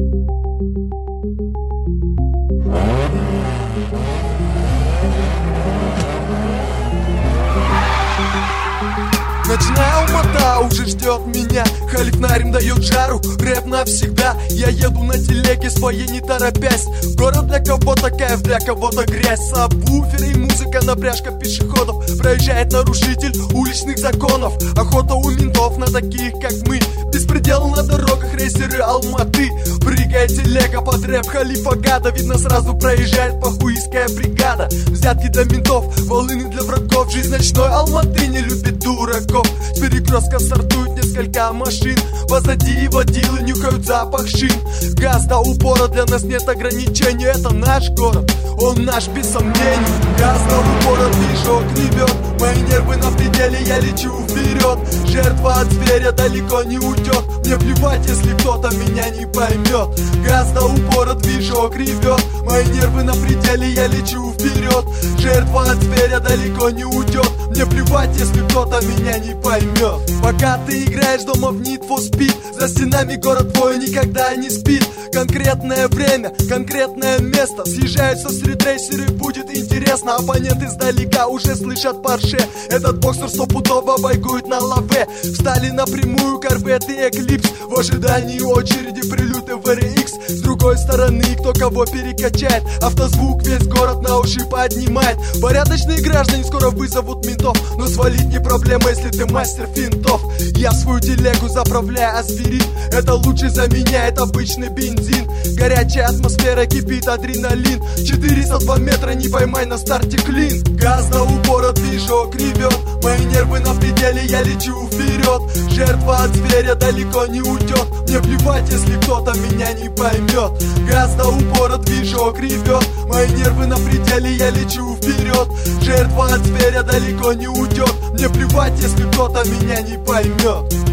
Ночная Алмата уже ждет меня. Халиф Нарим дает жару, рэп навсегда. Я еду на телеге своей, не торопясь. Город для кого-то кайф, для кого-то грязь. Сабвуферы и музыка, напряжка пешеходов. Проезжает нарушитель уличных законов. Охота у ментов на таких, как мы. Беспредел на дорогах, рейсеры Алматы. Прыгает телега под рэп Халифа Гада. Видно, сразу проезжает похуистская бригада. Взятки для ментов, волыны для врагов. Жизнь ночной Алматы не любит дураков. С перекрестка стартуют несколько машин. Позади водилы нюхают запах шин. Газ до упора, для нас нет ограничений. Это наш город, он наш без сомнений. Газ до упора, движок ревет. Мои нервы на пределе, я лечу вперед. Жертва от зверя далеко не уйдет. Мне плевать, если кто-то меня не поймет. Газ до упора, движок ревет. Мои нервы на пределе, я лечу вперед. Жертва от зверя далеко не уйдет. Мне плевать, если кто-то меня не поймет. Пока ты играешь дома в Need for Speed, за стенами город твой никогда не спит. Конкретное время, конкретное место. Съезжаются стритрейсеры, будет интересно. Оппоненты издалека уже слышат Порше. Этот боксер стопудово байкует на лаве. Встали напрямую корветы и Эклипс. В ожидании очереди прилеты в RX. С другой стороны, кто кого перекачает. Автозвук весь город на уши поднимает. Порядочные граждане скоро вызовут ментов. Но свалить не проблема, если ты мастер финтов. Я свою телегу заправляю аспирин. Это лучше заменяет обычный бензин. Горячая атмосфера, кипит адреналин. 402 метра, не поймай на старте клин. Газ до упора, движок ревет. Мои нервы на пределе, я лечу вперед. Жертва от зверя далеко не уйдет. Мне плевать, если кто-то меня не поймет. Газ до упора, движок ревет. Мои нервы на пределе, я лечу вперед. Жертва от зверя далеко не уйдет. Мне плевать, если кто-то меня не поймет.